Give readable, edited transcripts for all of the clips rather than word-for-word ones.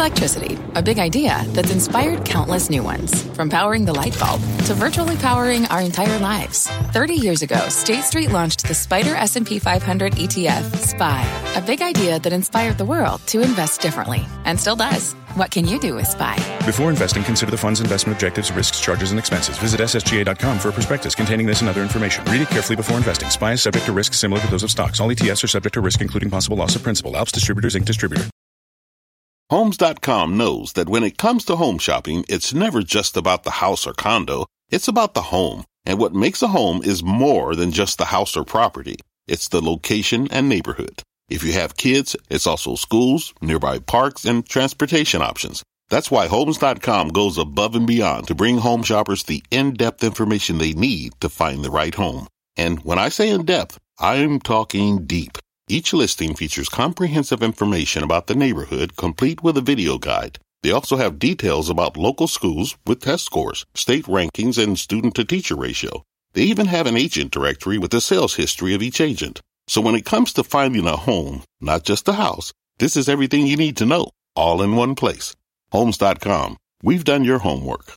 Electricity, a big idea that's inspired countless new ones. From powering the light bulb to virtually powering our entire lives. 30 years ago, State Street launched the SPDR S&P 500 ETF, SPY. A big idea that inspired the world to invest differently. And still does. What can you do with SPY? Before investing, consider the fund's investment objectives, risks, charges, and expenses. Visit ssga.com for a prospectus containing this and other information. Read it carefully before investing. SPY is subject to risks similar to those of stocks. All ETFs are subject to risk, including possible loss of principal. Alps Distributors, Inc. Distributor. Homes.com knows that when it comes to home shopping, it's never just about the house or condo. It's about the home. And what makes a home is more than just the house or property. It's the location and neighborhood. If you have kids, it's also schools, nearby parks, and transportation options. That's why Homes.com goes above and beyond to bring home shoppers the in-depth information they need to find the right home. And when I say in-depth, I'm talking deep. Each listing features comprehensive information about the neighborhood, complete with a video guide. They also have details about local schools with test scores, state rankings, and student-to-teacher ratio. They even have an agent directory with the sales history of each agent. So when it comes to finding a home, not just a house, this is everything you need to know, all in one place. Homes.com. We've done your homework.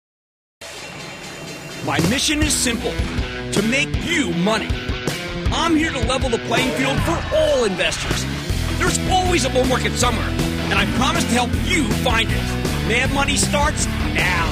My mission is simple, to make you money. I'm here to level the playing field for all investors. There's always a bull market somewhere, and I promise to help you find it. Mad Money starts now.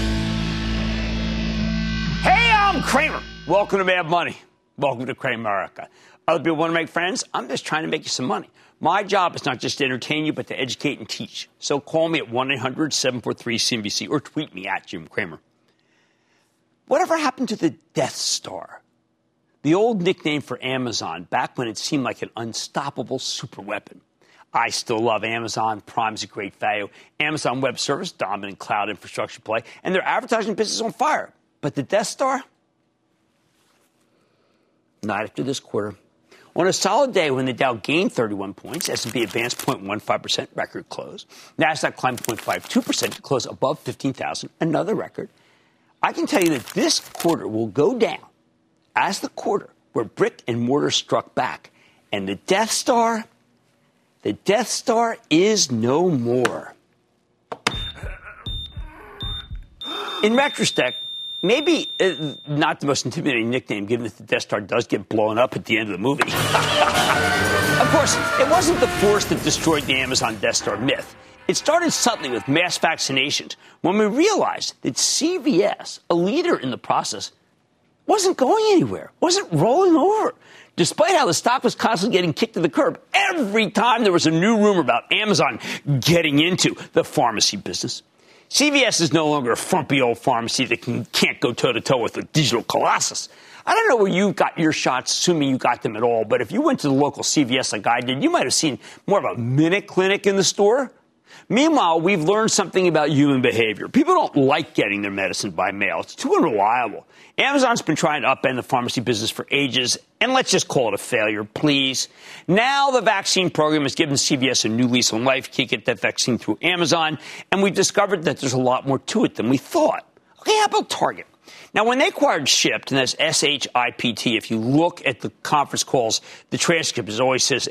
Hey, I'm Cramer. Welcome to Mad Money. Welcome to Cramerica. Other people want to make friends? I'm just trying to make you some money. My job is not just to entertain you, but to educate and teach. So call me at 1-800-743-CNBC or tweet me at Jim Cramer. Whatever happened to the Death Star? The old nickname for Amazon back when it seemed like an unstoppable superweapon. I still love Amazon. Prime's a great value. Amazon Web Service, dominant cloud infrastructure play, and their advertising business on fire. But the Death Star? Not after this quarter. On a solid day when the Dow gained 31 points, S&P advanced 0.15%, record close. NASDAQ climbed 0.52% to close above 15,000, another record. I can tell you that this quarter will go down as the quarter where brick and mortar struck back. And the Death Star is no more. In retrospect, maybe not the most intimidating nickname, given that the Death Star does get blown up at the end of the movie. Of course, it wasn't the force that destroyed the Amazon Death Star myth. It started suddenly with mass vaccinations when we realized that CVS, a leader in the process, wasn't going anywhere, wasn't rolling over. Despite how the stock was constantly getting kicked to the curb every time there was a new rumor about Amazon getting into the pharmacy business. CVS is no longer a frumpy old pharmacy that can't go toe-to-toe with the digital colossus. I don't know where you got your shots, assuming you got them at all, but if you went to the local CVS like I did, you might have seen more of a minute clinic in the store. Meanwhile, we've learned something about human behavior. People don't like getting their medicine by mail. It's too unreliable. Amazon's been trying to upend the pharmacy business for ages, and let's just call it a failure, please. Now the vaccine program has given CVS a new lease on life. You can get that vaccine through Amazon, and we've discovered that there's a lot more to it than we thought. Okay, how about Target? Now, when they acquired Shipt, and that's S-H-I-P-T, if you look at the conference calls, the transcript always says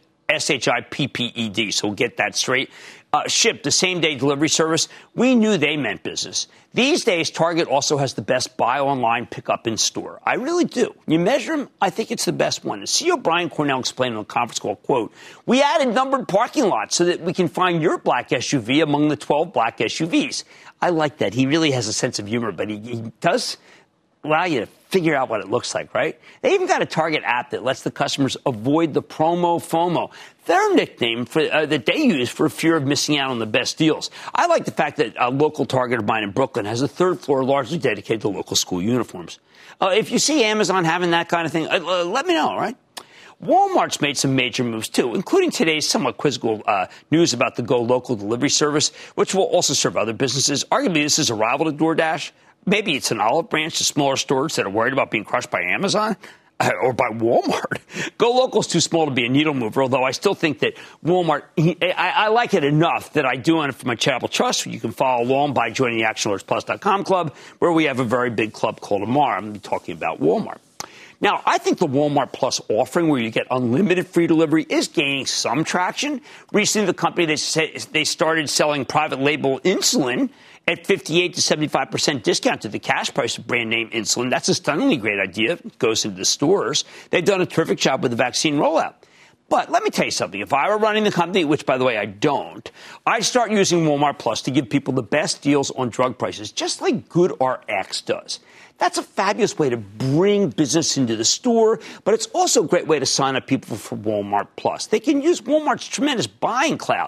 S-H-I-P-P-E-D, so we'll get that straight. Shipt, the same-day delivery service, we knew they meant business. These days, Target also has the best buy online, pick up in store. I really do. You measure them, I think it's the best one. And CEO Brian Cornell explained on a conference call, quote, we added numbered parking lots so that we can find your black SUV among the 12 black SUVs. I like that. He really has a sense of humor, but he does allow you to figure out what it looks like, right? They even got a Target app that lets the customers avoid the promo FOMO, their nickname for, that they use for fear of missing out on the best deals. I like the fact that a local Target of mine in Brooklyn has a third floor largely dedicated to local school uniforms. If you see Amazon having that kind of thing, let me know, all right? Walmart's made some major moves, too, including today's somewhat quizzical news about the Go Local delivery service, which will also serve other businesses. Arguably, this is a rival to DoorDash. Maybe it's an olive branch to smaller stores that are worried about being crushed by Amazon or by Walmart. Go Local's too small to be a needle mover, although I still think that Walmart, I like it enough that I do on it for my Charitable Trust. You can follow along by joining the ActionAlertsPlus.com club, where we have a very big club called Amara. I'm going to be talking about Walmart. Now, I think the Walmart Plus offering where you get unlimited free delivery is gaining some traction. Recently, the company, they started selling private label insulin at 58 to 75% discount to the cash price of brand name insulin. That's a stunningly great idea. It goes into the stores. They've done a terrific job with the vaccine rollout. But let me tell you something. If I were running the company, which, by the way, I don't, I'd start using Walmart Plus to give people the best deals on drug prices, just like GoodRx does. That's a fabulous way to bring business into the store, but it's also a great way to sign up people for Walmart Plus. They can use Walmart's tremendous buying clout.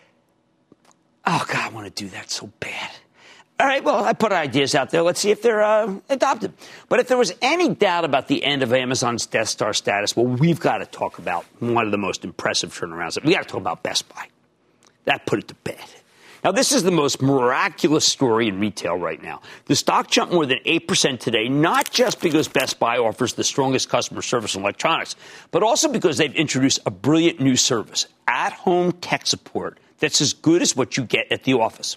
Oh, God, I want to do that so bad. All right, well, I put ideas out there. Let's see if they're adopted. But if there was any doubt about the end of Amazon's Death Star status, well, we've got to talk about one of the most impressive turnarounds. We've got to talk about Best Buy. That put it to bed. Now, this is the most miraculous story in retail right now. The stock jumped more than 8% today, not just because Best Buy offers the strongest customer service in electronics, but also because they've introduced a brilliant new service, at-home tech support, that's as good as what you get at the office.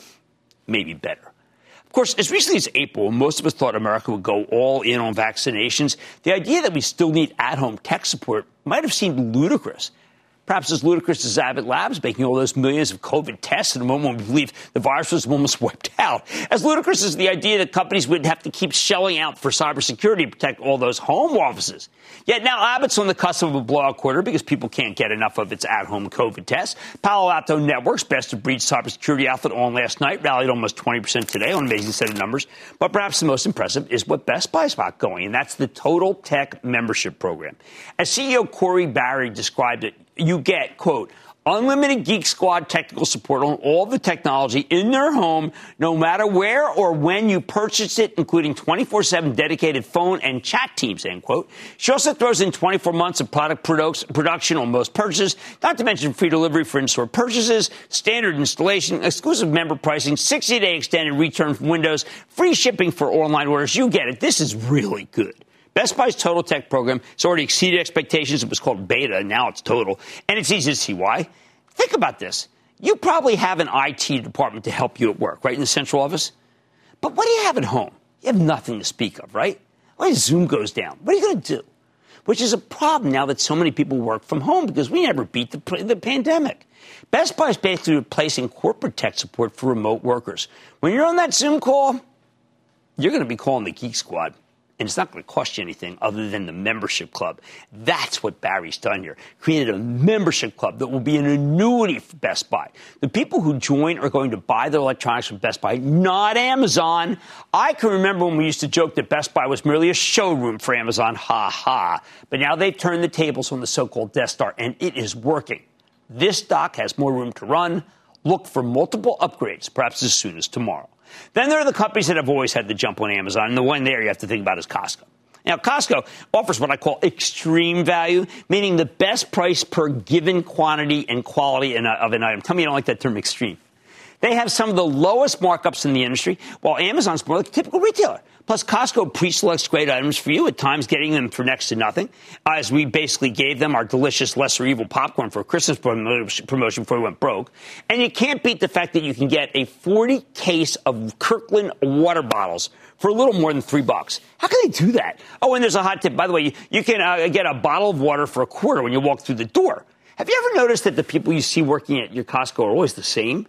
Maybe better. Of course, as recently as April, most of us thought America would go all in on vaccinations. The idea that we still need at-home tech support might have seemed ludicrous. Perhaps as ludicrous as Abbott Labs making all those millions of COVID tests in a moment when we believe the virus was almost wiped out. As ludicrous as the idea that companies would have to keep shelling out for cybersecurity to protect all those home offices. Yet now Abbott's on the cusp of a blowout quarter because people can't get enough of its at-home COVID tests. Palo Alto Networks, best-of-breed cybersecurity outfit on last night, rallied almost 20% today on an amazing set of numbers. But perhaps the most impressive is what Best Buy's got going, and that's the Total Tech Membership Program. As CEO Corey Barry described it, you get, quote, unlimited Geek Squad technical support on all the technology in their home, no matter where or when you purchase it, including 24/7 dedicated phone and chat teams, end quote. She also throws in 24 months of product production on most purchases, not to mention free delivery for in-store purchases, standard installation, exclusive member pricing, 60-day extended return from Windows, free shipping for online orders. You get it. This is really good. Best Buy's Total Tech program has already exceeded expectations. It was called beta. Now it's total. And it's easy to see why. Think about this. You probably have an IT department to help you at work, right, in the central office? But what do you have at home? You have nothing to speak of, right? When Zoom goes down, what are you going to do? Which is a problem now that so many people work from home because we never beat the pandemic. Best Buy is basically replacing corporate tech support for remote workers. When you're on that Zoom call, you're going to be calling the Geek Squad. And it's not going to cost you anything other than the membership club. That's what Barry's done here. Created a membership club that will be an annuity for Best Buy. The people who join are going to buy their electronics from Best Buy, not Amazon. I can remember when we used to joke that Best Buy was merely a showroom for Amazon. Ha ha. But now they've turned the tables on the so-called Death Star, and it is working. This stock has more room to run. Look for multiple upgrades, perhaps as soon as tomorrow. Then there are the companies that have always had the jump on Amazon, and the one there you have to think about is Costco. Now, Costco offers what I call extreme value, meaning the best price per given quantity and quality of an item. Tell me you don't like that term, extreme. They have some of the lowest markups in the industry, while Amazon's more like a typical retailer. Plus, Costco pre-selects great items for you, at times getting them for next to nothing, as we basically gave them our delicious Lesser Evil popcorn for a Christmas promotion before we went broke. And you can't beat the fact that you can get a 40 case of Kirkland water bottles for a little more than $3. How can they do that? Oh, and there's a hot tip. By the way, you can get a bottle of water for $0.25 when you walk through the door. Have you ever noticed that the people you see working at your Costco are always the same?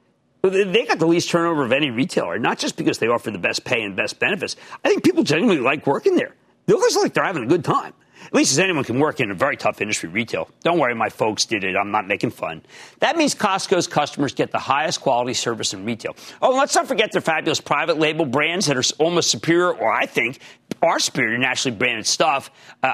They got the least turnover of any retailer, not just because they offer the best pay and best benefits. I think people genuinely like working there. They look like they're having a good time. At least as anyone can work in a very tough industry, retail. Don't worry, my folks did it. I'm not making fun. That means Costco's customers get the highest quality service in retail. Oh, and let's not forget their fabulous private label brands that are almost superior, or I think are superior to nationally branded stuff.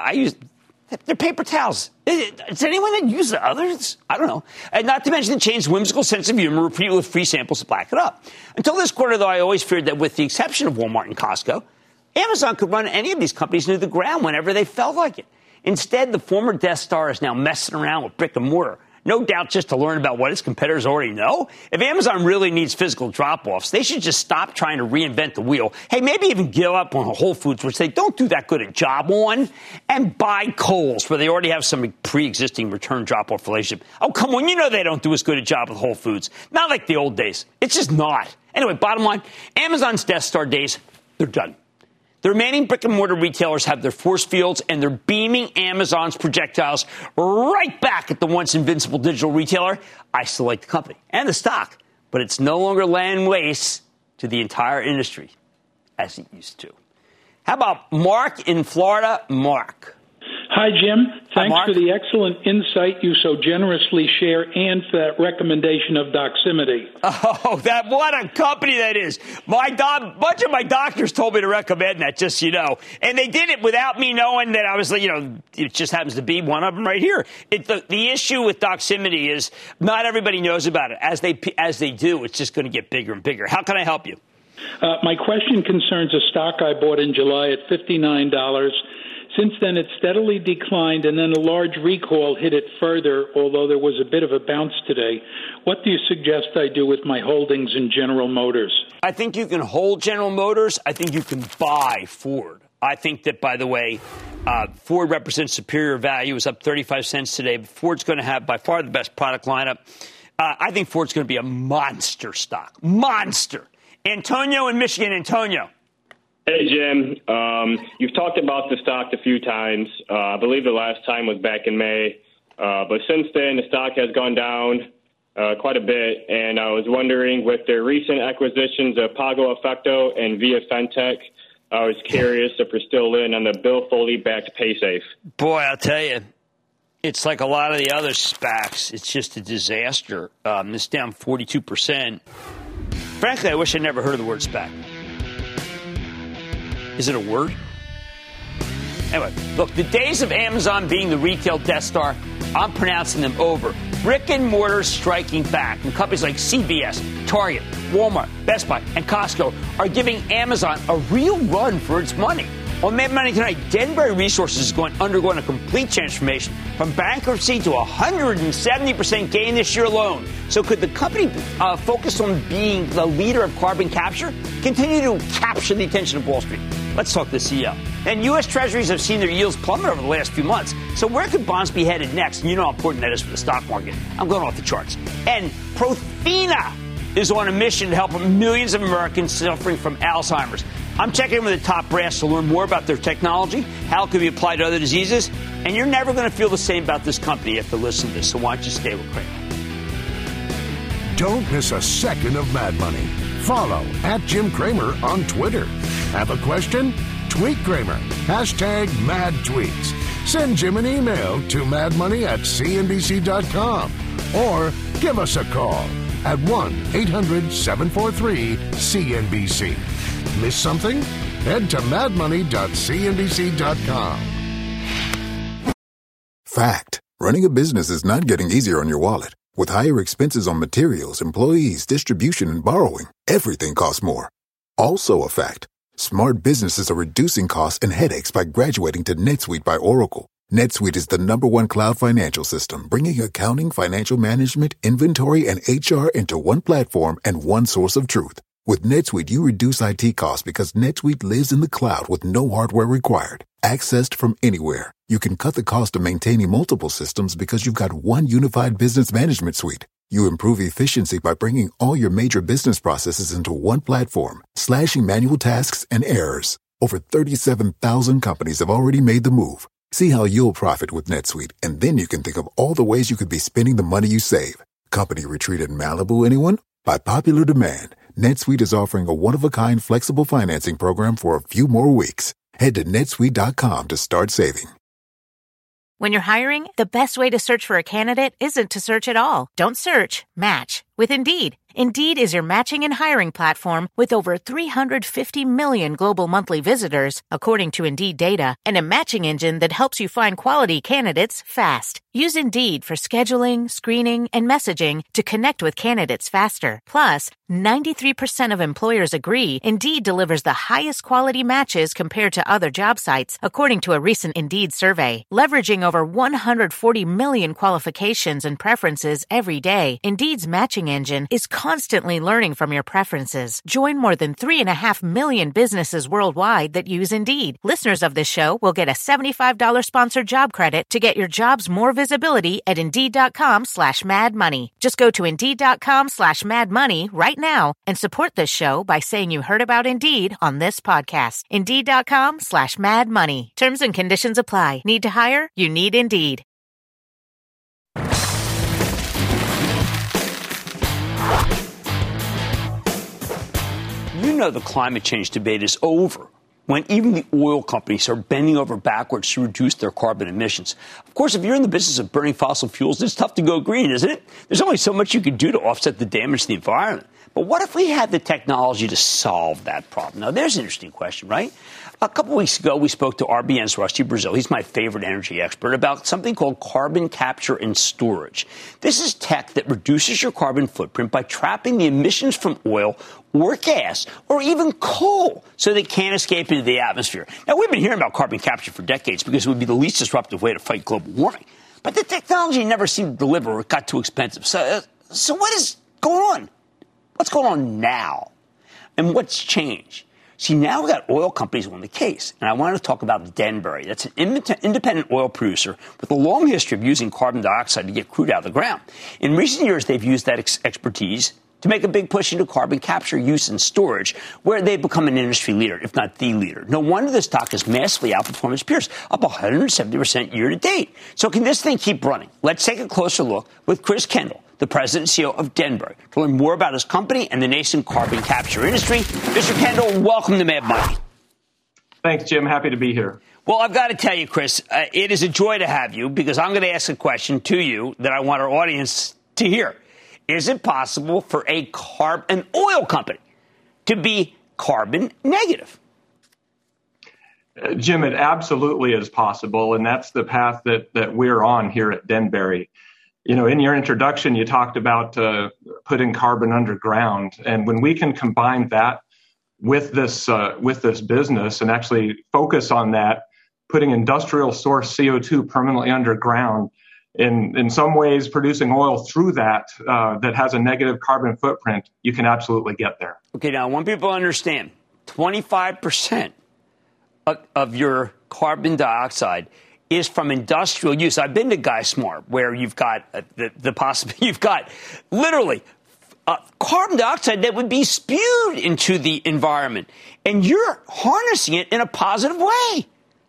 They're paper towels. Does anyone that use the others? I don't know. And not to mention the chain's whimsical sense of humor, repeated with free samples to back it up. Until this quarter, though, I always feared that with the exception of Walmart and Costco, Amazon could run any of these companies into the ground whenever they felt like it. Instead, the former Death Star is now messing around with brick and mortar. No doubt just to learn about what its competitors already know. If Amazon really needs physical drop-offs, they should just stop trying to reinvent the wheel. Hey, maybe even give up on Whole Foods, which they don't do that good a job on, and buy Kohl's, where they already have some pre-existing return drop-off relationship. Oh, come on, you know they don't do as good a job with Whole Foods. Not like the old days. It's just not. Anyway, bottom line, Amazon's Death Star days, they're done. The remaining brick-and-mortar retailers have their force fields, and they're beaming Amazon's projectiles right back at the once invincible digital retailer. I still like the company and the stock, but it's no longer laying waste to the entire industry as it used to. How about Mark in Florida? Mark. Hi, Jim. Thanks Mark. for the excellent insight you so generously share and for that recommendation of Doximity. Oh, what a company that is. Bunch of my doctors told me to recommend that, just so you know. And they did it without me knowing that I was, it just happens to be one of them right here. The issue with Doximity is not everybody knows about it. As they do, it's just going to get bigger and bigger. How can I help you? My question concerns a stock I bought in July at $59. Since then, it steadily declined, and then a large recall hit it further, although there was a bit of a bounce today. What do you suggest I do with my holdings in General Motors? I think you can hold General Motors. I think you can buy Ford. I think that, by the way, Ford represents superior value. It's up 35 cents today. Ford's going to have by far the best product lineup. I think Ford's going to be a monster stock. Monster. Antonio in Michigan. Antonio. Hey, Jim. You've talked about the stock a few times. I believe the last time was back in May. But since then, the stock has gone down quite a bit. And I was wondering, with their recent acquisitions of Pago Effecto and Via Fentech, I was curious if we're still in on the Bill Foley-backed PaySafe. Boy, I'll tell you, it's like a lot of the other SPACs. It's just a disaster. It's down 42%. Frankly, I wish I never heard of the word SPAC. Is it a word? Anyway, look, the days of Amazon being the retail Death Star, I'm pronouncing them over. Brick and mortar striking back. And companies like CVS, Target, Walmart, Best Buy, and Costco are giving Amazon a real run for its money. On Mad Money tonight, Denbury Resources is undergoing a complete transformation from bankruptcy to 170% gain this year alone. So could the company focus on being the leader of carbon capture continue to capture the attention of Wall Street? Let's talk to the CEO. And U.S. Treasuries have seen their yields plummet over the last few months. So where could bonds be headed next? And you know how important that is for the stock market. I'm going off the charts. And Prothena is on a mission to help millions of Americans suffering from Alzheimer's. I'm checking in with the top brass to learn more about their technology, how it can be applied to other diseases, and you're never going to feel the same about this company after listening to this, so why don't you stay with Cramer. Don't miss a second of Mad Money. Follow @JimCramer on Twitter. Have a question? Tweet Cramer. #MadTweets. Send Jim an email to madmoney@cnbc.com or give us a call at 1-800-743-CNBC. Miss something? Head to madmoney.cnbc.com. Fact. Running a business is not getting easier on your wallet. With higher expenses on materials, employees, distribution, and borrowing, everything costs more. Also a fact. Smart businesses are reducing costs and headaches by graduating to NetSuite by Oracle. NetSuite is the #1 cloud financial system, bringing accounting, financial management, inventory, and HR into one platform and one source of truth. With NetSuite, you reduce IT costs because NetSuite lives in the cloud with no hardware required. Accessed from anywhere, you can cut the cost of maintaining multiple systems because you've got one unified business management suite. You improve efficiency by bringing all your major business processes into one platform, slashing manual tasks and errors. Over 37,000 companies have already made the move. See how you'll profit with NetSuite, and then you can think of all the ways you could be spending the money you save. Company retreat in Malibu, anyone? By popular demand, NetSuite is offering a one-of-a-kind flexible financing program for a few more weeks. Head to netsuite.com to start saving. When you're hiring, the best way to search for a candidate isn't to search at all. Don't search, match with Indeed. Indeed is your matching and hiring platform with over 350 million global monthly visitors, according to Indeed data, and a matching engine that helps you find quality candidates fast. Use Indeed for scheduling, screening, and messaging to connect with candidates faster. Plus, 93% of employers agree Indeed delivers the highest quality matches compared to other job sites, according to a recent Indeed survey. Leveraging over 140 million qualifications and preferences every day, Indeed's matching searching engine is constantly learning from your preferences. Join more than 3.5 million businesses worldwide that use Indeed. Listeners of this show will get a $75 sponsored job credit to get your jobs more visibility at Indeed.com/MadMoney. Just go to Indeed.com/MadMoney right now and support this show by saying you heard about Indeed on this podcast. Indeed.com/MadMoney. Terms and conditions apply. Need to hire? You need Indeed. You know the climate change debate is over when even the oil companies are bending over backwards to reduce their carbon emissions. Of course, if you're in the business of burning fossil fuels, it's tough to go green, isn't it? There's only so much you can do to offset the damage to the environment. But what if we had the technology to solve that problem? Now, there's an interesting question, right? A couple weeks ago, we spoke to RBN's Rusty Braziel. He's my favorite energy expert about something called carbon capture and storage. This is tech that reduces your carbon footprint by trapping the emissions from oil or gas or even coal so they can't escape into the atmosphere. Now, we've been hearing about carbon capture for decades because it would be the least disruptive way to fight global warming. But the technology never seemed to deliver or it got too expensive. So what is going on? What's going on now? And what's changed? See, now we've got oil companies on the case, and I wanted to talk about Denbury. That's an independent oil producer with a long history of using carbon dioxide to get crude out of the ground. In recent years, they've used that expertise to make a big push into carbon capture, use, and storage, where they've become an industry leader, if not the leader. No wonder the stock has massively outperformed its peers, up 170% year to date. So can this thing keep running? Let's take a closer look with Chris Kendall, the president and CEO of Denbury, to learn more about his company and the nascent carbon capture industry. Mr. Kendall, welcome to Mad Money. Thanks, Jim. Happy to be here. Well, I've got to tell you, Chris, it is a joy to have you because I'm going to ask a question to you that I want our audience to hear. Is it possible for an oil company to be carbon negative? Jim, it absolutely is possible, and that's the path that we're on here at Denbury. You know, in your introduction, you talked about putting carbon underground, and when we can combine that with this business and actually focus on that, putting industrial source CO2 permanently underground, in some ways producing oil through that has a negative carbon footprint, you can absolutely get there. Okay, now I want people to understand, 25% of your carbon dioxide is from industrial use. I've been to Geismar, where you've got you've got literally carbon dioxide that would be spewed into the environment, and you're harnessing it in a positive way.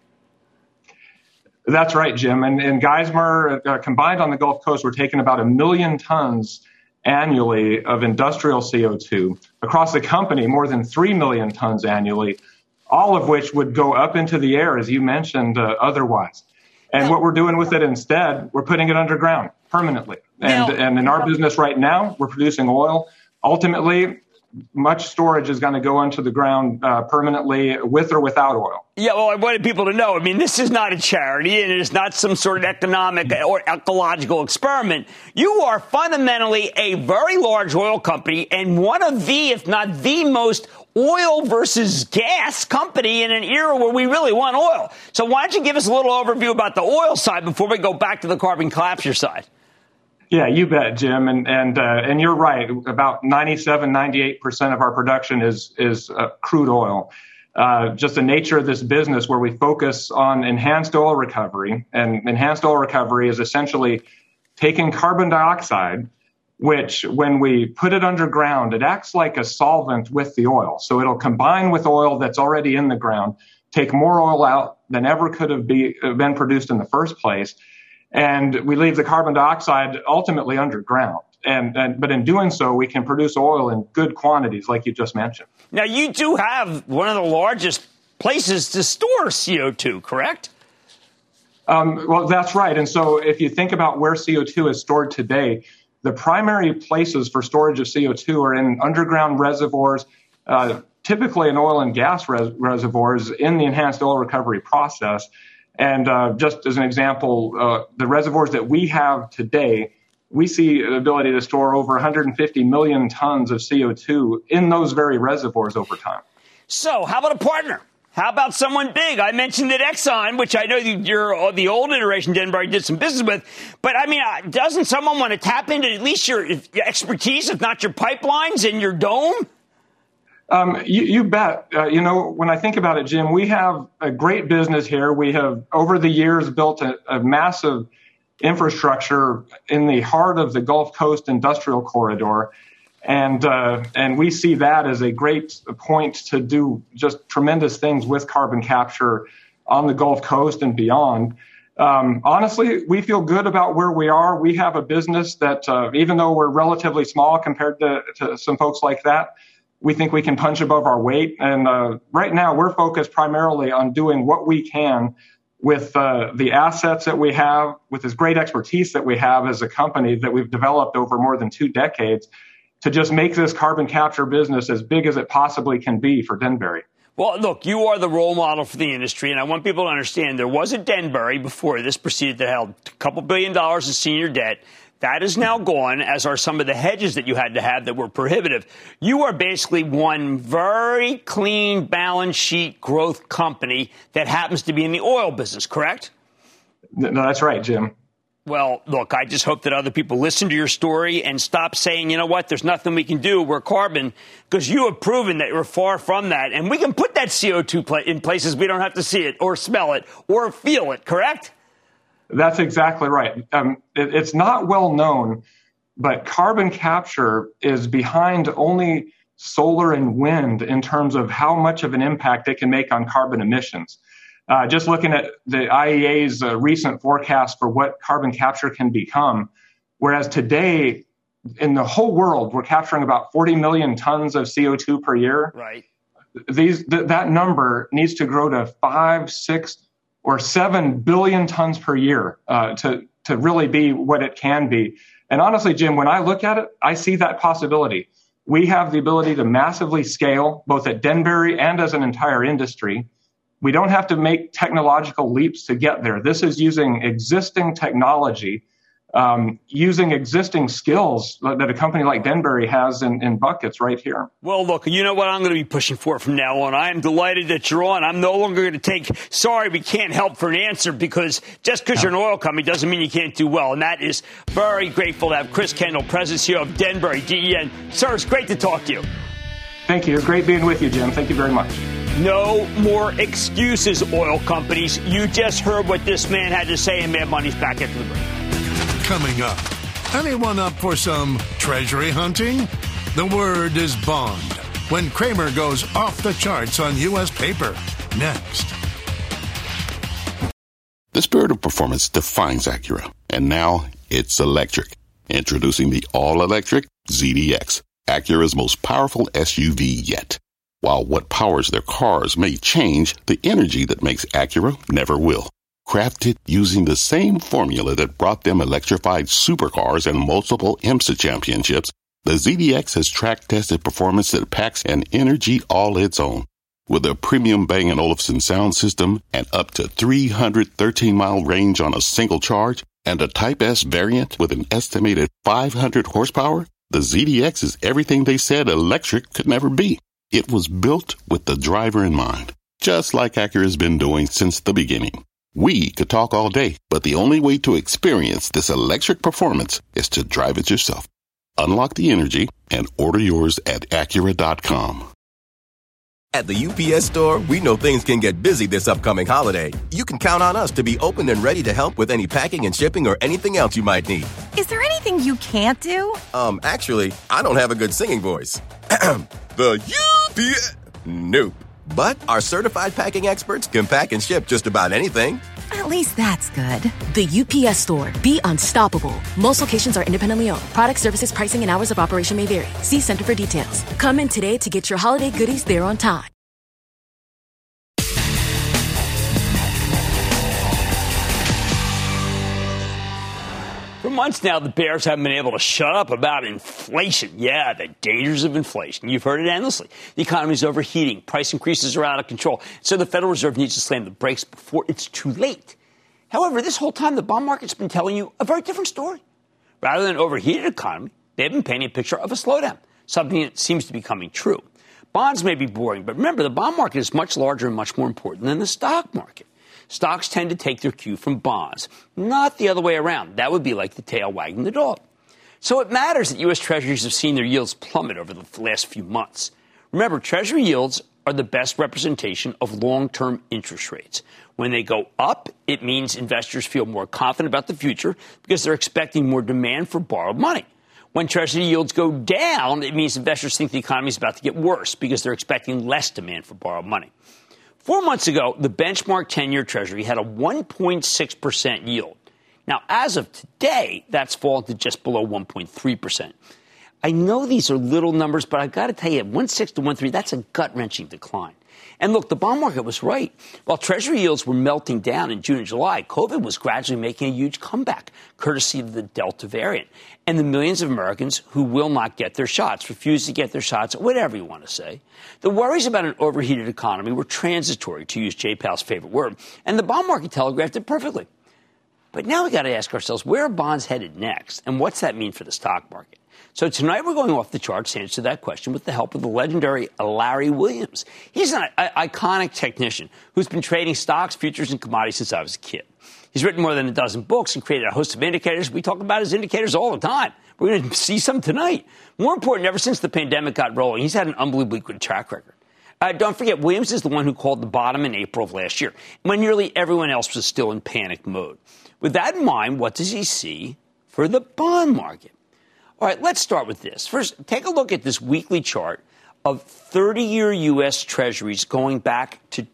That's right, Jim. And in Geismar, combined on the Gulf Coast, we're taking about 1 million tons annually of industrial CO2. Across the company, more than 3 million tons annually, all of which would go up into the air, as you mentioned, otherwise. And what we're doing with it instead, we're putting it underground permanently. And in our business right now, we're producing oil. Ultimately, much storage is going to go into the ground permanently with or without oil. Yeah, well, I wanted people to know, I mean, this is not a charity and it is not some sort of economic or ecological experiment. You are fundamentally a very large oil company and one of the, if not the most oil versus gas company in an era where we really want oil. So why don't you give us a little overview about the oil side before we go back to the carbon capture side? Yeah, you bet, Jim. And you're right. About 98% of our production is crude oil. Just the nature of this business where we focus on enhanced oil recovery. And enhanced oil recovery is essentially taking carbon dioxide, which when we put it underground, it acts like a solvent with the oil. So it'll combine with oil that's already in the ground, take more oil out than ever could have been produced in the first place. And we leave the carbon dioxide ultimately underground. But in doing so, we can produce oil in good quantities, like you just mentioned. Now, you do have one of the largest places to store CO2, correct? Well, that's right. And so if you think about where CO2 is stored today, the primary places for storage of CO2 are in underground reservoirs, typically in oil and gas reservoirs in the enhanced oil recovery process. And just as an example, the reservoirs that we have today, we see the ability to store over 150 million tons of CO2 in those very reservoirs over time. So how about a partner? How about someone big? I mentioned that Exxon, which I know you're the old iteration Denbury did some business with. But, I mean, doesn't someone want to tap into at least your expertise, if not your pipelines and your dome? You bet. When I think about it, Jim, we have a great business here. We have, over the years, built a massive infrastructure in the heart of the Gulf Coast industrial corridor. And we see that as a great point to do just tremendous things with carbon capture on the Gulf Coast and beyond. Honestly, we feel good about where we are. We have a business that, even though we're relatively small compared to some folks like that, we think we can punch above our weight. And right now, we're focused primarily on doing what we can with the assets that we have, with this great expertise that we have as a company that we've developed over more than 2 decades, to just make this carbon capture business as big as it possibly can be for Denbury. Well, look, you are the role model for the industry, and I want people to understand there was a Denbury before this proceeded that held a couple $2 billion in senior debt. That is now gone, as are some of the hedges that you had to have that were prohibitive. You are basically one very clean balance sheet growth company that happens to be in the oil business, correct? No, that's right, Jim. Well, look, I just hope that other people listen to your story and stop saying, you know what, there's nothing we can do. We're carbon, because you have proven that you're far from that. And we can put that CO2 in places we don't have to see it or smell it or feel it, correct? That's exactly right. It's not well known, but carbon capture is behind only solar and wind in terms of how much of an impact it can make on carbon emissions. Just looking at the IEA's recent forecast for what carbon capture can become, whereas today in the whole world, we're capturing about 40 million tons of CO2 per year. Right. That number needs to grow to 5, 6, or 7 billion tons per year to really be what it can be. And honestly, Jim, when I look at it, I see that possibility. We have the ability to massively scale, both at Denbury and as an entire industry. We don't have to make technological leaps to get there. This is using existing technology, using existing skills that a company like Denbury has in buckets right here. Well, look, you know what I'm going to be pushing for from now on. I am delighted that you're on. I'm no longer going to take, sorry, we can't help for an answer, because just because you're an oil company doesn't mean you can't do well. And that is very grateful to have Chris Kendall, President and CEO of Denbury, DEN. Sir, it's great to talk to you. Thank you. Great being with you, Jim. Thank you very much. No more excuses, oil companies. You just heard what this man had to say, and Mad Money's back after the break. Coming up, anyone up for some treasury hunting? The word is bond when Cramer goes off the charts on U.S. paper. Next. The spirit of performance defines Acura, and now it's electric. Introducing the all-electric ZDX, Acura's most powerful SUV yet. While what powers their cars may change, the energy that makes Acura never will. Crafted using the same formula that brought them electrified supercars and multiple IMSA championships, the ZDX has track-tested performance that packs an energy all its own. With a premium Bang & Olufsen sound system and up to 313-mile range on a single charge, and a Type S variant with an estimated 500 horsepower, the ZDX is everything they said electric could never be. It was built with the driver in mind, just like Acura's been doing since the beginning. We could talk all day, but the only way to experience this electric performance is to drive it yourself. Unlock the energy and order yours at Acura.com. At the UPS Store, we know things can get busy this upcoming holiday. You can count on us to be open and ready to help with any packing and shipping or anything else you might need. Is there anything you can't do? Actually, I don't have a good singing voice. The UPS... Nope. But our certified packing experts can pack and ship just about anything. At least that's good. The UPS Store. Be unstoppable. Most locations are independently owned. Product, services, pricing, and hours of operation may vary. See Center for details. Come in today to get your holiday goodies there on time. For months now, the bears haven't been able to shut up about inflation. Yeah, the dangers of inflation. You've heard it endlessly. The economy is overheating. Price increases are out of control. So the Federal Reserve needs to slam the brakes before it's too late. However, this whole time, the bond market's been telling you a very different story. Rather than an overheated economy, they've been painting a picture of a slowdown, something that seems to be coming true. Bonds may be boring, but remember, the bond market is much larger and much more important than the stock market. Stocks tend to take their cue from bonds, not the other way around. That would be like the tail wagging the dog. So it matters that U.S. Treasuries have seen their yields plummet over the last few months. Remember, Treasury yields are the best representation of long-term interest rates. When they go up, it means investors feel more confident about the future because they're expecting more demand for borrowed money. When Treasury yields go down, it means investors think the economy is about to get worse because they're expecting less demand for borrowed money. 4 months ago, the benchmark 10-year Treasury had a 1.6% yield. Now, as of today, that's fallen to just below 1.3%. I know these are little numbers, but I've got to tell you, 1.6 to 1.3, that's a gut-wrenching decline. And look, the bond market was right. While Treasury yields were melting down in June and July, COVID was gradually making a huge comeback, courtesy of the Delta variant. And the millions of Americans who will not get their shots, refuse to get their shots, whatever you want to say. The worries about an overheated economy were transitory, to use Jay Powell's favorite word, and the bond market telegraphed it perfectly. But now we've got to ask ourselves, where are bonds headed next, and what's that mean for the stock market? So tonight we're going off the charts to answer that question with the help of the legendary Larry Williams. He's an iconic technician who's been trading stocks, futures, and commodities since I was a kid. He's written more than a dozen books and created a host of indicators. We talk about his indicators all the time. We're going to see some tonight. More important, ever since the pandemic got rolling, he's had an unbelievably good track record. Don't forget, Williams is the one who called the bottom in April of last year, when nearly everyone else was still in panic mode. With that in mind, what does he see for the bond market? All right, let's start with this. First, take a look at this weekly chart of 30-year U.S. Treasuries going back to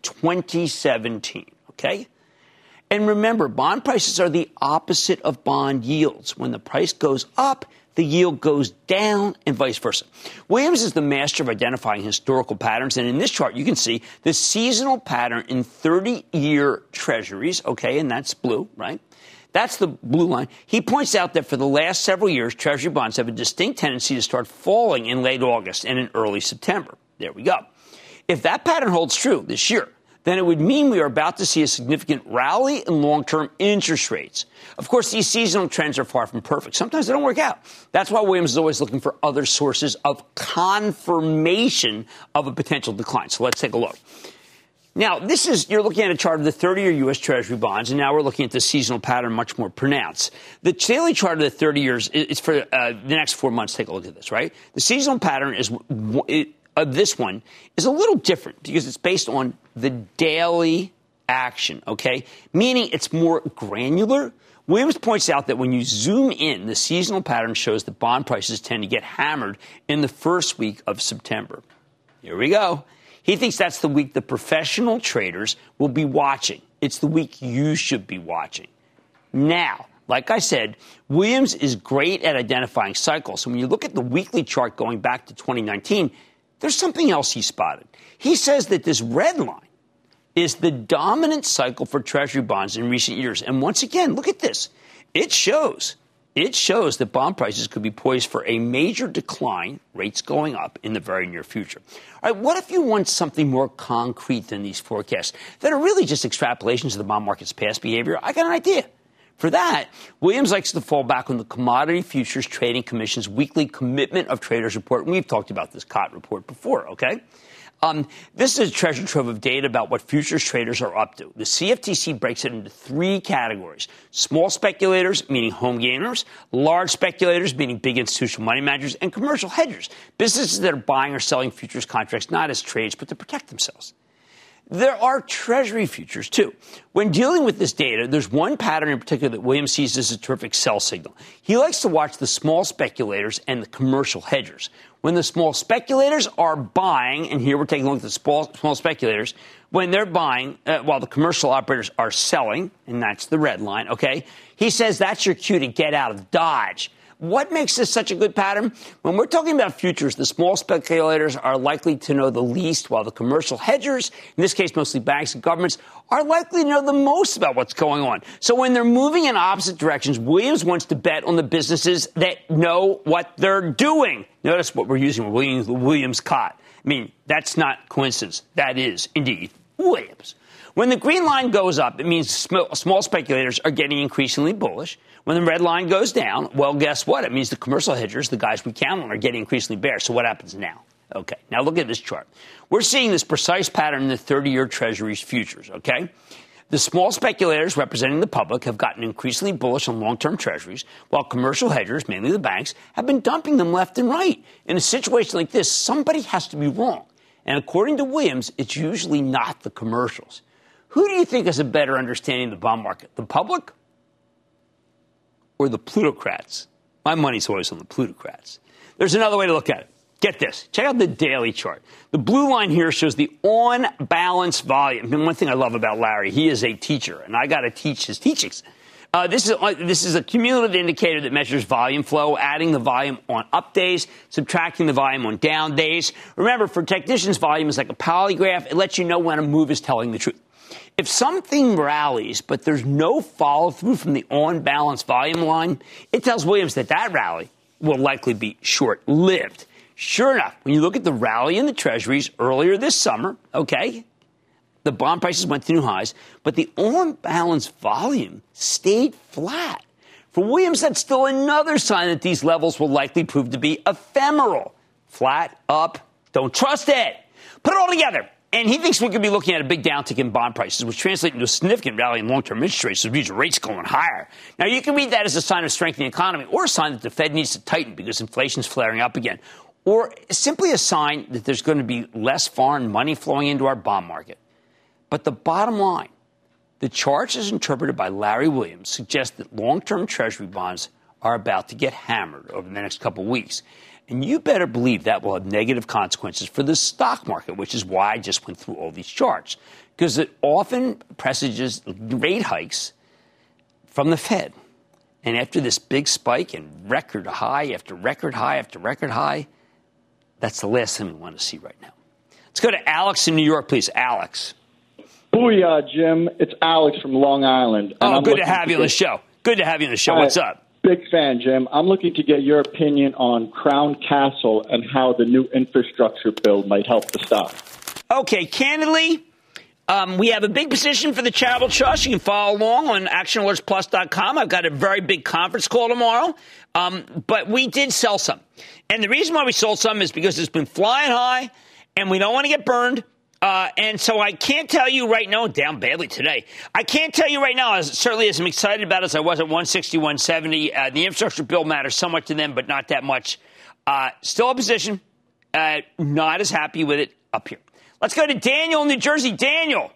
2017, okay? And remember, bond prices are the opposite of bond yields. When the price goes up, the yield goes down and vice versa. Williams is the master of identifying historical patterns. And in this chart, you can see the seasonal pattern in 30-year Treasuries, okay, and that's blue, right? That's the blue line. He points out that for the last several years, Treasury bonds have a distinct tendency to start falling in late August and in early September. There we go. If that pattern holds true this year, then it would mean we are about to see a significant rally in long-term interest rates. Of course, these seasonal trends are far from perfect. Sometimes they don't work out. That's why Williams is always looking for other sources of confirmation of a potential decline. So let's take a look. Now, you're looking at a chart of the 30-year U.S. Treasury bonds, and now we're looking at the seasonal pattern much more pronounced. The daily chart of the 30 years is for the next 4 months. Take a look at this, right? The seasonal pattern of this one is a little different because it's based on the daily action, okay? Meaning it's more granular. Williams points out that when you zoom in, the seasonal pattern shows that bond prices tend to get hammered in the first week of September. Here we go. He thinks that's the week the professional traders will be watching. It's the week you should be watching. Now, like I said, Williams is great at identifying cycles. So when you look at the weekly chart going back to 2019, there's something else he spotted. He says that this red line is the dominant cycle for Treasury bonds in recent years. And once again, look at this. It shows that bond prices could be poised for a major decline, rates going up in the very near future. All right, what if you want something more concrete than these forecasts that are really just extrapolations of the bond market's past behavior? I got an idea. For that, Williams likes to fall back on the Commodity Futures Trading Commission's weekly Commitment of Traders report. And we've talked about this COT report before, okay? This is a treasure trove of data about what futures traders are up to. The CFTC breaks it into 3 categories. Small speculators, meaning home gamers, large speculators, meaning big institutional money managers, and commercial hedgers, businesses that are buying or selling futures contracts not as trades, but to protect themselves. There are Treasury futures, too. When dealing with this data, there's one pattern in particular that Williams sees as a terrific sell signal. He likes to watch the small speculators and the commercial hedgers. When the small speculators are buying, and here we're taking a look at the small speculators, when they're buying, while the commercial operators are selling, and that's the red line, okay, he says that's your cue to get out of Dodge. What makes this such a good pattern? When we're talking about futures, the small speculators are likely to know the least, while the commercial hedgers, in this case mostly banks and governments, are likely to know the most about what's going on. So when they're moving in opposite directions, Williams wants to bet on the businesses that know what they're doing. Notice what we're using, the Williams COT. I mean, that's not coincidence. That is, indeed, Williams. When the green line goes up, it means small speculators are getting increasingly bullish. When the red line goes down, well, guess what? It means the commercial hedgers, the guys we count on, are getting increasingly bearish. So what happens now? Okay, now look at this chart. We're seeing this precise pattern in the 30-year Treasury's futures, okay? The small speculators representing the public have gotten increasingly bullish on long-term treasuries, while commercial hedgers, mainly the banks, have been dumping them left and right. In a situation like this, somebody has to be wrong. And according to Williams, it's usually not the commercials. Who do you think has a better understanding of the bond market, the public or the plutocrats? My money's always on the plutocrats. There's another way to look at it. Get this. Check out the daily chart. The blue line here shows the on-balance volume. And one thing I love about Larry, he is a teacher, and I got to teach his teachings. This is a cumulative indicator that measures volume flow, adding the volume on up days, subtracting the volume on down days. Remember, for technicians, volume is like a polygraph. It lets you know when a move is telling the truth. If something rallies, but there's no follow-through from the on-balance volume line, it tells Williams that rally will likely be short-lived. Sure enough, when you look at the rally in the treasuries earlier this summer, okay, the bond prices went to new highs, but the on-balance volume stayed flat. For Williams, that's still another sign that these levels will likely prove to be ephemeral. Flat, up, don't trust it. Put it all together. And he thinks we could be looking at a big downtick in bond prices, which translates into a significant rally in long-term interest rates, so these rates going higher. Now, you can read that as a sign of strengthening the economy or a sign that the Fed needs to tighten because inflation's flaring up again, or simply a sign that there's going to be less foreign money flowing into our bond market. But the bottom line, the charts as interpreted by Larry Williams suggest that long-term Treasury bonds are about to get hammered over the next couple of weeks. And you better believe that will have negative consequences for the stock market, which is why I just went through all these charts, because it often presages rate hikes from the Fed. And after this big spike and record high after record high after record high, that's the last thing we want to see right now. Let's go to Alex in New York, please. Alex. Booyah, Jim. It's Alex from Long Island. Oh, good to have you on the show. Good to have you on the show. What's up? Big fan, Jim. I'm looking to get your opinion on Crown Castle and how the new infrastructure bill might help the stock. Okay, candidly, we have a big position for the charitable trust. You can follow along on actionalertsplus.com. I've got a very big conference call tomorrow, but we did sell some. And the reason why we sold some is because it's been flying high, and we don't want to get burned. And so I can't tell you right now, down badly today, I can't tell you right now, certainly as I'm excited about it as I was at 160, 170. The infrastructure bill matters so much to them, but not that much. Still a position, not as happy with it up here. Let's go to Daniel in New Jersey. Daniel.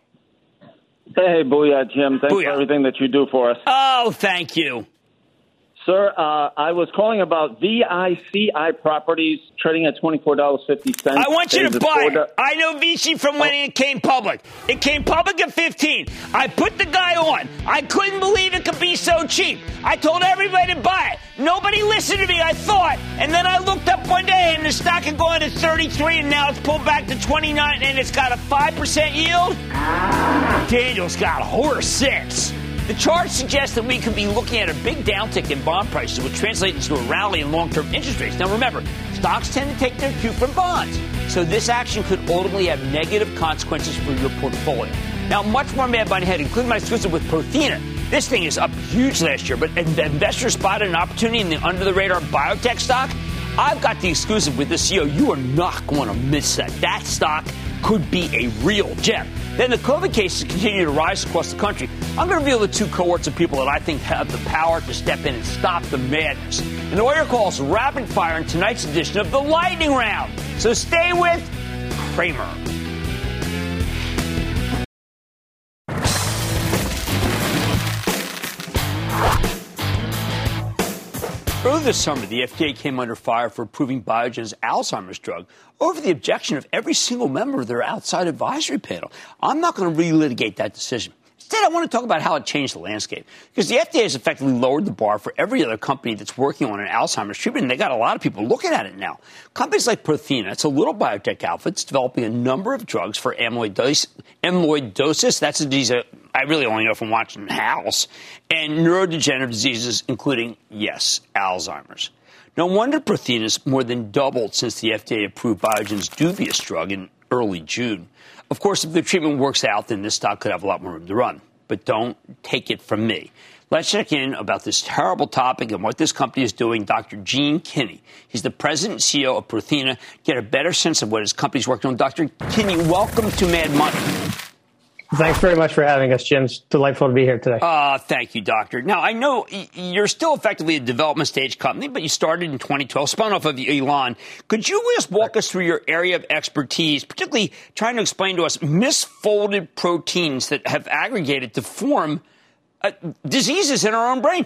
Hey, booyah, Jim. Thanks for everything that you do for us. Oh, thank you. Sir, I was calling about VICI Properties trading at $24.50. I want you to buy it. I know VICI from when it came public. It came public at $15. I put the guy on. I couldn't believe it could be so cheap. I told everybody to buy it. Nobody listened to me, I thought. And then I looked up one day and the stock had gone to 33 and now it's pulled back to 29 and it's got a 5% yield. Daniel's got a horse 6. The chart suggests that we could be looking at a big downtick in bond prices, which translates into a rally in long-term interest rates. Now, remember, stocks tend to take their cue from bonds, so this action could ultimately have negative consequences for your portfolio. Now, much more Mad Money ahead, including my exclusive with Prothena. This thing is up huge last year, but the investor spotted an opportunity in the under-the-radar biotech stock. I've got the exclusive with the CEO. You are not going to miss that. That stock could be a real gem. Then the COVID cases continue to rise across the country. I'm going to reveal the 2 cohorts of people that I think have the power to step in and stop the madness. And all your calls rapid fire in tonight's edition of the Lightning Round. So stay with Cramer. Earlier this summer, the FDA came under fire for approving Biogen's Alzheimer's drug over the objection of every single member of their outside advisory panel. I'm not going to relitigate that decision. Instead, I want to talk about how it changed the landscape. Because the FDA has effectively lowered the bar for every other company that's working on an Alzheimer's treatment, and they got a lot of people looking at it now. Companies like Prothena, it's a little biotech outfit, it's developing a number of drugs for amyloidosis. That's a disease I really only know from watching House, and neurodegenerative diseases, including, yes, Alzheimer's. No wonder Prothena's more than doubled since the FDA approved Biogen's dubious drug in early June. Of course, if the treatment works out, then this stock could have a lot more room to run. But don't take it from me. Let's check in about this terrible topic and what this company is doing. Dr. Gene Kinney. He's the president and CEO of Prothena. Get a better sense of what his company's working on. Dr. Kinney, welcome to Mad Money. Thanks very much for having us, Jim. It's delightful to be here today. Thank you, Doctor. Now, I know you're still effectively a development stage company, but you started in 2012, spun off of Elon. Could you just walk us through your area of expertise, particularly trying to explain to us misfolded proteins that have aggregated to form diseases in our own brain?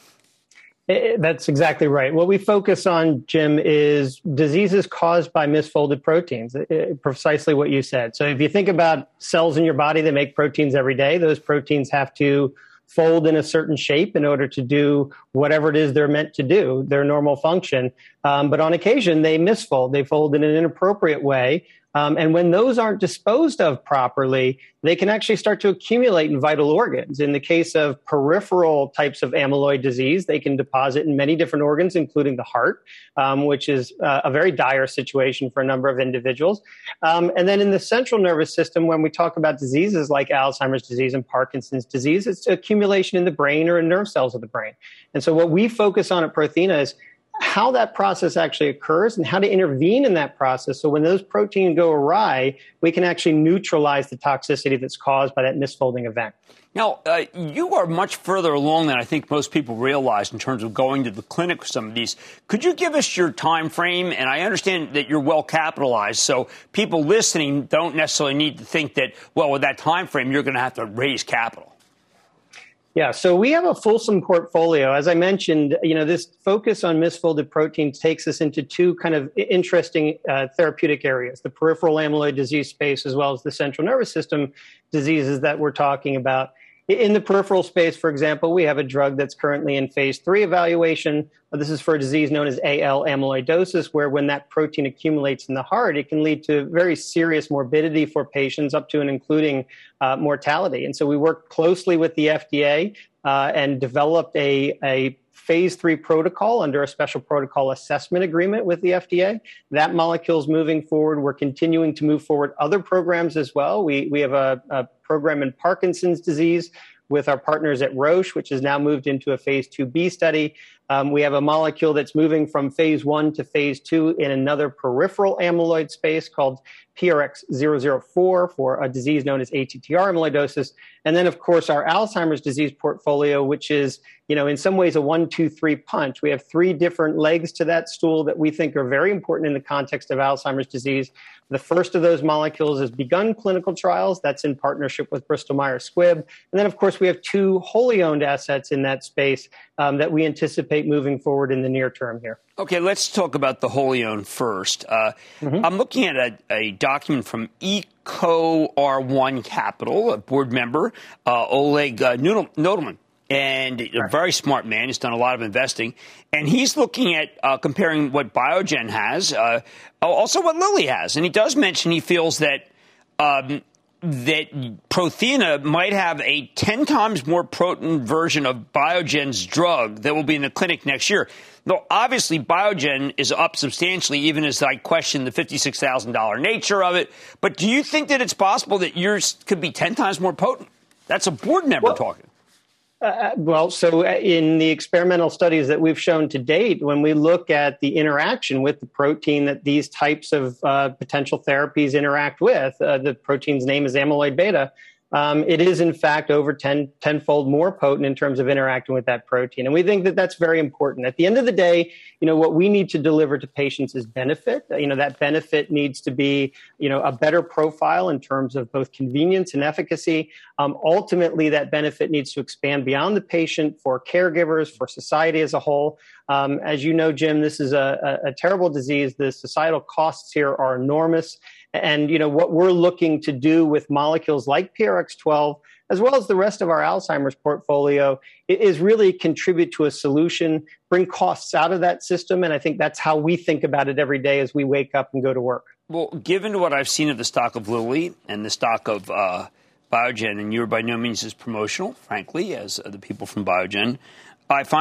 That's exactly right. What we focus on, Jim, is diseases caused by misfolded proteins, precisely what you said. So if you think about cells in your body that make proteins every day, those proteins have to fold in a certain shape in order to do whatever it is they're meant to do, their normal function. But on occasion, they misfold. They fold in an inappropriate way. And when those aren't disposed of properly, they can actually start to accumulate in vital organs. In the case of peripheral types of amyloid disease, they can deposit in many different organs, including the heart, which is a very dire situation for a number of individuals. And then in the central nervous system, when we talk about diseases like Alzheimer's disease and Parkinson's disease, it's accumulation in the brain or in nerve cells of the brain. And so what we focus on at Prothena is how that process actually occurs and how to intervene in that process. So when those proteins go awry, we can actually neutralize the toxicity that's caused by that misfolding event. Now, you are much further along than I think most people realize in terms of going to the clinic with some of these. Could you give us your time frame? And I understand that you're well capitalized, so people listening don't necessarily need to think that, well, with that time frame, you're going to have to raise capital. Yeah, so we have a fulsome portfolio. As I mentioned, this focus on misfolded proteins takes us into two kind of interesting therapeutic areas, the peripheral amyloid disease space as well as the central nervous system diseases that we're talking about. In the peripheral space, for example, we have a drug that's currently in phase 3 evaluation. This is for a disease known as AL amyloidosis, where when that protein accumulates in the heart, it can lead to very serious morbidity for patients up to and including mortality. And so we work closely with the FDA and developed a phase 3 protocol under a special protocol assessment agreement with the FDA. That molecule is moving forward. We're continuing to move forward other programs as well. We have a program in Parkinson's disease with our partners at Roche, which has now moved into a phase 2B study. We have a molecule that's moving from phase 1 to phase 2 in another peripheral amyloid space called PRX004 for a disease known as ATTR amyloidosis. And then, of course, our Alzheimer's disease portfolio, which is, in some ways a 1-2-3 punch. We have 3 different legs to that stool that we think are very important in the context of Alzheimer's disease. The first of those molecules has begun clinical trials. That's in partnership with Bristol Myers Squibb. And then, of course, we have 2 wholly owned assets in that space that we anticipate moving forward in the near term here. Okay, let's talk about the wholly owned first. I'm looking at a document from EcoR1 Capital, a board member, Oleg Nodelman. And a very smart man. He's done a lot of investing. And he's looking at comparing what Biogen has, also what Lilly has. And he does mention he feels that that Prothena might have a 10 times more potent version of Biogen's drug that will be in the clinic next year. Though obviously Biogen is up substantially, even as I question the $56,000 nature of it. But do you think that it's possible that yours could be 10 times more potent? That's a board member talking. So in the experimental studies that we've shown to date, when we look at the interaction with the protein that these types of potential therapies interact with, the protein's name is amyloid beta, it is in fact over 10-fold more potent in terms of interacting with that protein. And we think that that's very important. At the end of the day, what we need to deliver to patients is benefit. That benefit needs to be, a better profile in terms of both convenience and efficacy. Ultimately, that benefit needs to expand beyond the patient for caregivers, for society as a whole. As you know, Jim, this is a terrible disease. The societal costs here are enormous. And, what we're looking to do with molecules like PRX12, as well as the rest of our Alzheimer's portfolio, is really contribute to a solution, bring costs out of that system. And I think that's how we think about it every day as we wake up and go to work. Well, given what I've seen of the stock of Lilly and the stock of Biogen, and you're by no means as promotional, frankly, as the people from Biogen, I find that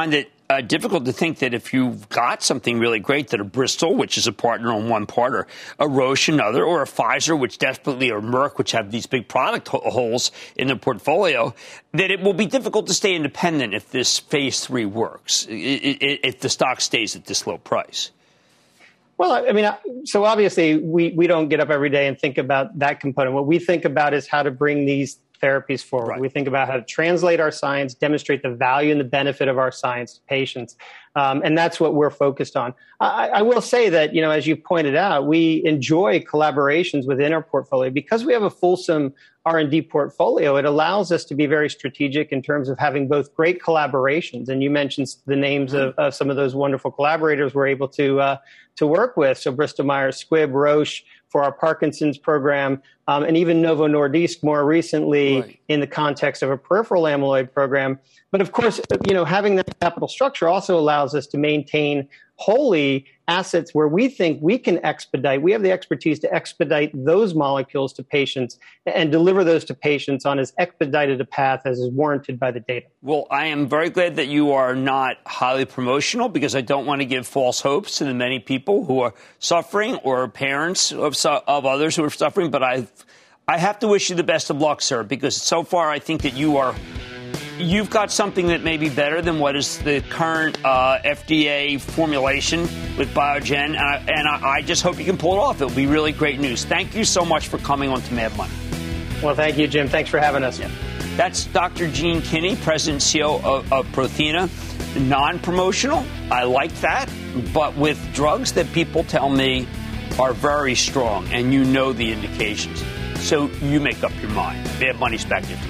difficult to think that if you've got something really great, that a Bristol, which is a partner on one part, or a Roche another, or a Pfizer, which desperately, or Merck, which have these big product holes in their portfolio, that it will be difficult to stay independent if this phase 3 works, if the stock stays at this low price. Well, I mean, so obviously we don't get up every day and think about that component. What we think about is how to bring these therapies forward. Right. We think about how to translate our science, demonstrate the value and the benefit of our science to patients. And that's what we're focused on. I will say that, as you pointed out, we enjoy collaborations within our portfolio because we have a fulsome R&D portfolio. It allows us to be very strategic in terms of having both great collaborations. And you mentioned the names of some of those wonderful collaborators we're able to work with. So Bristol Myers Squibb, Roche for our Parkinson's program, and even Novo Nordisk more recently in the context of a peripheral amyloid program. But of course, having that capital structure also allows us to maintain wholly assets where we think we can expedite. We have the expertise to expedite those molecules to patients and deliver those to patients on as expedited a path as is warranted by the data. Well, I am very glad that you are not highly promotional, because I don't want to give false hopes to the many people who are suffering or parents of others who are suffering. But I have to wish you the best of luck, sir, because so far I think that you've got something that may be better than what is the current FDA formulation with Biogen, and I just hope you can pull it off. It'll be really great news. Thank you so much for coming on to Mad Money. Well, thank you, Jim. Thanks for having us. Yeah. That's Dr. Gene Kinney, President and CEO of Prothena. Non-promotional, I like that, but with drugs that people tell me are very strong, and the indications. So you make up your mind. Mad Money's back there.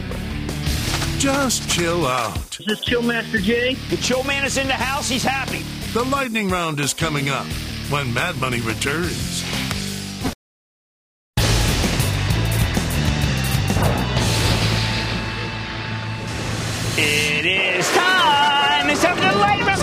Just chill out. Is this Chill Master Jay? The Chill Man is in the house. He's happy. The lightning round is coming up when Mad Money returns. It is time. It's time for the lightning round.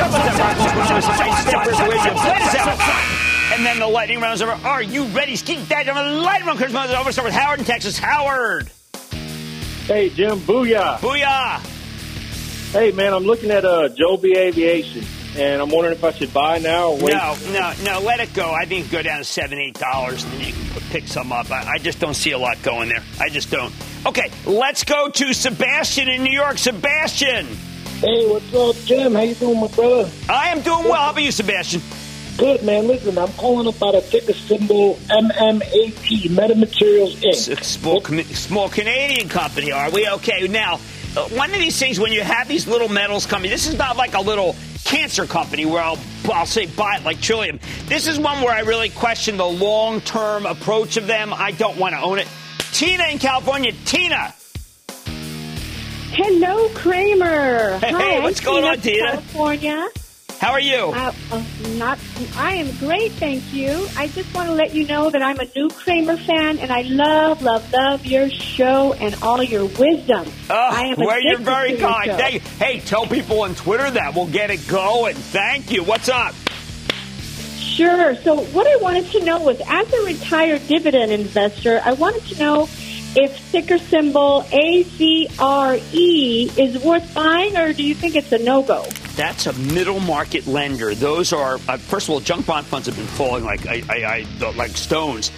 And then the lightning round is over. Are you ready? Skeet that on the lightning round. Over. Start with Howard in Texas. Howard. Hey, Jim, booyah. Booyah. Hey, man, I'm looking at Joby Aviation, and I'm wondering if I should buy now or wait. No, let it go. I think go down to $7, $8, and then you can pick some up. I just don't see a lot going there. I just don't. Okay, let's go to Sebastian in New York. Sebastian. Hey, what's up, Jim? How you doing, my brother? I am doing well. How about you, Sebastian? Good, man. Listen, I'm calling about a ticker symbol MMAT, Metamaterials Inc. Small Canadian company, are we? Okay, now, one of these things, when you have these little metals company, this is not like a little cancer company where I'll say buy it like Trillium. This is one where I really question the long-term approach of them. I don't want to own it. Tina in California. Tina. Hello, Kramer. Hey, what's going on, Tina? California. How are you? I am great, thank you. I just want to let you know that I'm a new Kramer fan, and I love your show and all your wisdom. You're very kind. Hey, tell people on Twitter that. We'll get it going. Thank you. What's up? Sure. So what I wanted to know was, as a retired dividend investor, I wanted to know if ticker symbol ACRE is worth buying, or do you think it's a no-go? That's a middle market lender. Those are, first of all, junk bond funds have been falling like stones.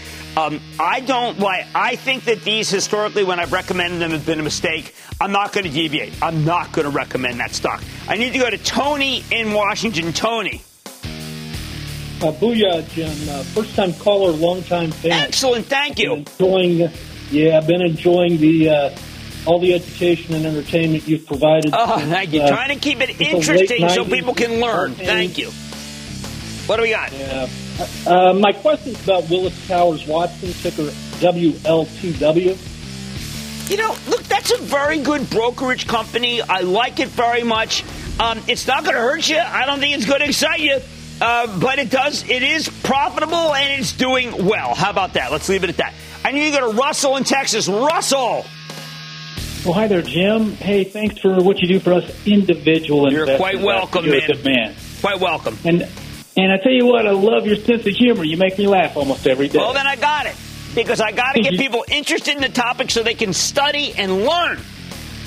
I think that these historically, when I've recommended them, have been a mistake. I'm not going to deviate. I'm not going to recommend that stock. I need to go to Tony in Washington. Tony. Booyah, Jim. First-time caller, long-time fan. Excellent. Thank you. I've been enjoying all the education and entertainment you've provided. Oh, thank you. Trying to keep it interesting so people can learn. Thank you. What do we got? My question is about Willis Towers Watson, ticker WLTW. Look, that's a very good brokerage company. I like it very much. It's not going to hurt you. I don't think it's going to excite you. But it is profitable and it's doing well. How about that? Let's leave it at that. I need to go to Russell in Texas. Russell. Well, hi there, Jim. Hey, thanks for what you do for us individual investors. You're quite welcome, You're a good man. Quite welcome. And I tell you what, I love your sense of humor. You make me laugh almost every day. Well, then I got it. Because I got to get people interested in the topic so they can study and learn.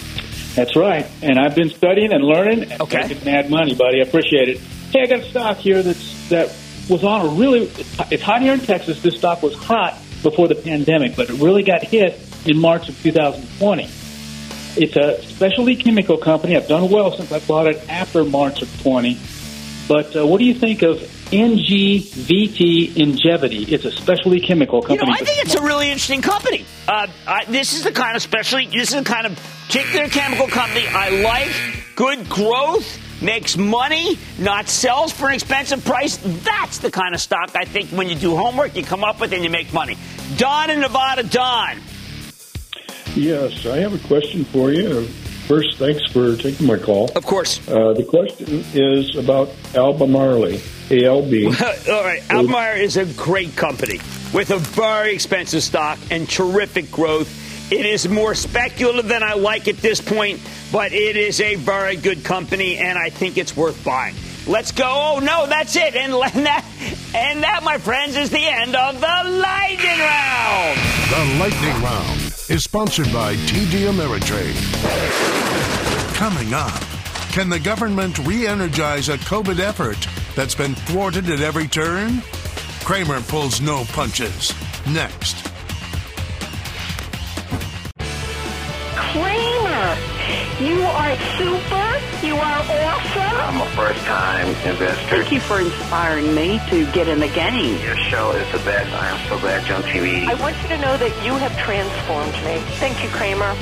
That's right. And I've been studying and learning and making mad money, buddy. I appreciate it. Hey, I got a stock here that was on a really, it's hot here in Texas. This stock was hot before the pandemic, but it really got hit in March of 2020. It's a specialty chemical company. I've done well since I bought it after March of 20. But what do you think of NGVT Ingevity? It's a specialty chemical company. I think it's a really interesting company. This is the kind of particular chemical company I like. Good growth, makes money, not sells for an expensive price. That's the kind of stock I think when you do homework, you come up with and you make money. Don in Nevada. Don. Yes, I have a question for you. First, thanks for taking my call. Of course. The question is about Albemarle, ALB. All right. Albemarle is a great company with a very expensive stock and terrific growth. It is more speculative than I like at this point, but it is a very good company, and I think it's worth buying. Let's go. Oh, no, that's it. And that, my friends, is the end of the Lightning Round. The Lightning Round is sponsored by TD Ameritrade. Coming up, can the government re-energize a COVID effort that's been thwarted at every turn? Cramer pulls no punches. Next. Cramer, you are super. You are awesome. I'm a first-time investor. Thank you for inspiring me to get in the game. Your show is the best. I am so glad you're on TV. I want you to know that you have transformed me. Thank you, Cramer.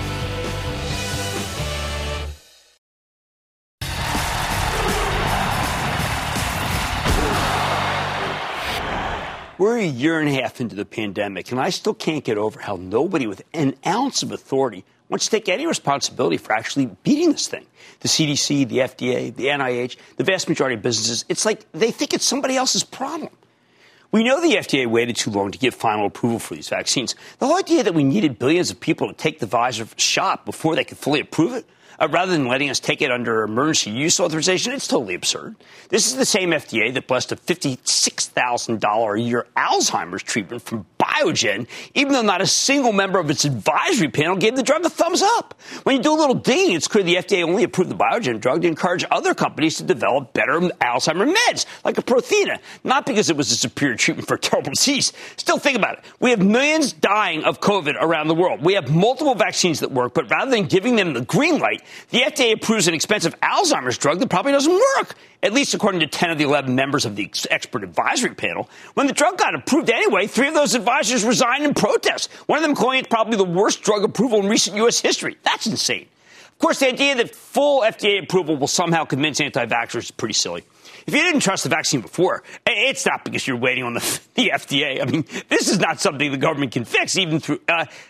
We're a year and a half into the pandemic, and I still can't get over how nobody with an ounce of authority wants to take any responsibility for actually beating this thing. The CDC, the FDA, the NIH, the vast majority of businesses, it's like they think it's somebody else's problem. We know the FDA waited too long to give final approval for these vaccines. The whole idea that we needed billions of people to take the Pfizer shot before they could fully approve it, rather than letting us take it under emergency use authorization, it's totally absurd. This is the same FDA that blessed a $56,000 a year Alzheimer's treatment from Biogen, even though not a single member of its advisory panel gave the drug a thumbs up. When you do a little digging, it's clear the FDA only approved the Biogen drug to encourage other companies to develop better Alzheimer's meds, like a Prothena, not because it was a superior treatment for a terrible disease. Still, think about it. We have millions dying of COVID around the world. We have multiple vaccines that work, but rather than giving them the green light, the FDA approves an expensive Alzheimer's drug that probably doesn't work, at least according to 10 of the 11 members of the expert advisory panel. When the drug got approved anyway, 3 of those advisors resigned in protest, one of them calling it probably the worst drug approval in recent U.S. history. That's insane. Of course, the idea that full FDA approval will somehow convince anti-vaxxers is pretty silly. If you didn't trust the vaccine before, it's not because you're waiting on the FDA. I mean, this is not something the government can fix, even through,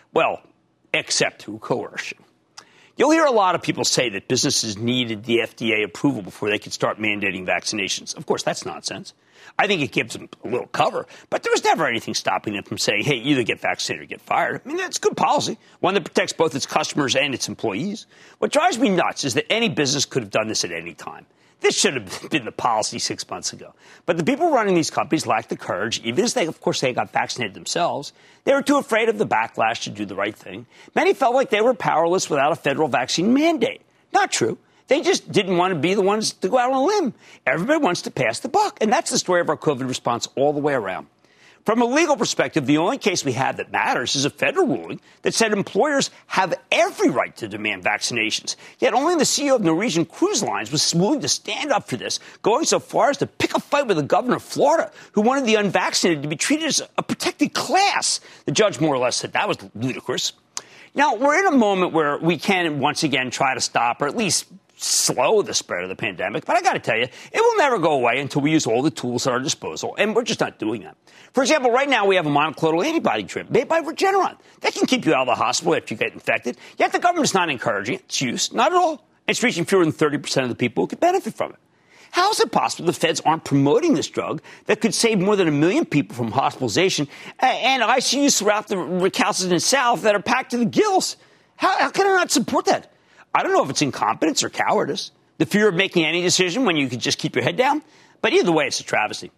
except through coercion. You'll hear a lot of people say that businesses needed the FDA approval before they could start mandating vaccinations. Of course, that's nonsense. I think it gives them a little cover, but there was never anything stopping them from saying, hey, either get vaccinated or get fired. I mean, that's good policy, one that protects both its customers and its employees. What drives me nuts is that any business could have done this at any time. This should have been the policy 6 months ago. But the people running these companies lacked the courage, even as they got vaccinated themselves. They were too afraid of the backlash to do the right thing. Many felt like they were powerless without a federal vaccine mandate. Not true. They just didn't want to be the ones to go out on a limb. Everybody wants to pass the buck. And that's the story of our COVID response all the way around. From a legal perspective, the only case we have that matters is a federal ruling that said employers have every right to demand vaccinations. Yet only the CEO of Norwegian Cruise Lines was willing to stand up for this, going so far as to pick a fight with the governor of Florida, who wanted the unvaccinated to be treated as a protected class. The judge more or less said that was ludicrous. Now, we're in a moment where we can once again try to stop or at least slow the spread of the pandemic. But I got to tell you, it will never go away until we use all the tools at our disposal. And we're just not doing that. For example, right now we have a monoclonal antibody drip made by Regeneron. That can keep you out of the hospital after you get infected. Yet the government's not encouraging its use. Not at all. It's reaching fewer than 30% of the people who could benefit from it. How is it possible the feds aren't promoting this drug that could save more than 1 million people from hospitalization and ICUs throughout the recalcitrant South that are packed to the gills? How can I not support that? I don't know if it's incompetence or cowardice, the fear of making any decision when you could just keep your head down. But either way, it's a travesty.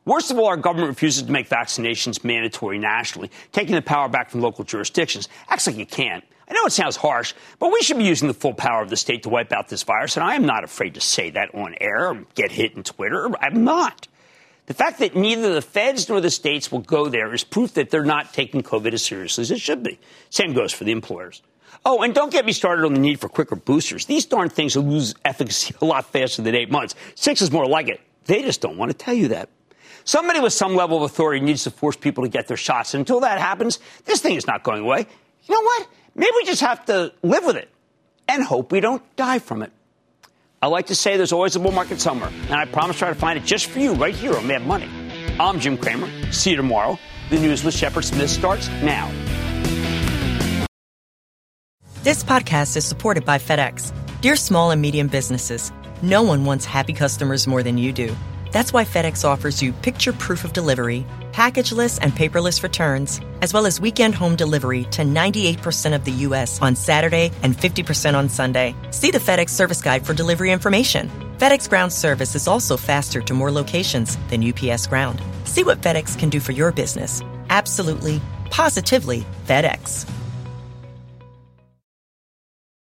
Worst of all, our government refuses to make vaccinations mandatory nationally, taking the power back from local jurisdictions. Acts like you can't. I know it sounds harsh, but we should be using the full power of the state to wipe out this virus, and I am not afraid to say that on air or get hit in Twitter. I'm not. The fact that neither the feds nor the states will go there is proof that they're not taking COVID as seriously as it should be. Same goes for the employers. Oh, and don't get me started on the need for quicker boosters. These darn things will lose efficacy a lot faster than 8 months. 6 is more like it. They just don't want to tell you that. Somebody with some level of authority needs to force people to get their shots. And until that happens, this thing is not going away. You know what? Maybe we just have to live with it and hope we don't die from it. I like to say there's always a bull market somewhere, and I promise to try to find it just for you right here on Mad Money. I'm Jim Cramer. See you tomorrow. The news with Shepard Smith starts now. This podcast is supported by FedEx. Dear small and medium businesses, no one wants happy customers more than you do. That's why FedEx offers you picture proof of delivery, packageless and paperless returns, as well as weekend home delivery to 98% of the U.S. on Saturday and 50% on Sunday. See the FedEx service guide for delivery information. FedEx Ground service is also faster to more locations than UPS Ground. See what FedEx can do for your business. Absolutely, positively FedEx.